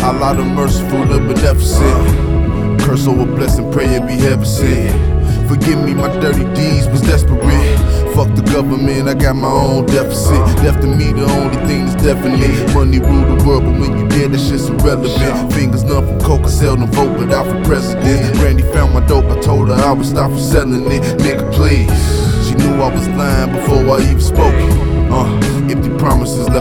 Allah the merciful, the beneficent. Curse over blessing, pray it be heaven sent. Forgive me, my dirty deeds was desperate. Fuck the government, I got my own deficit. Left to me the only thing that's definite. Money rule the world, but when you dead, that shit's irrelevant. Fingers numb from coke, I seldom vote, but out for president. Randy found my dope, I told her I would stop from selling it. Nigga, please. She knew I was lying before I even spoke it. Empty promises left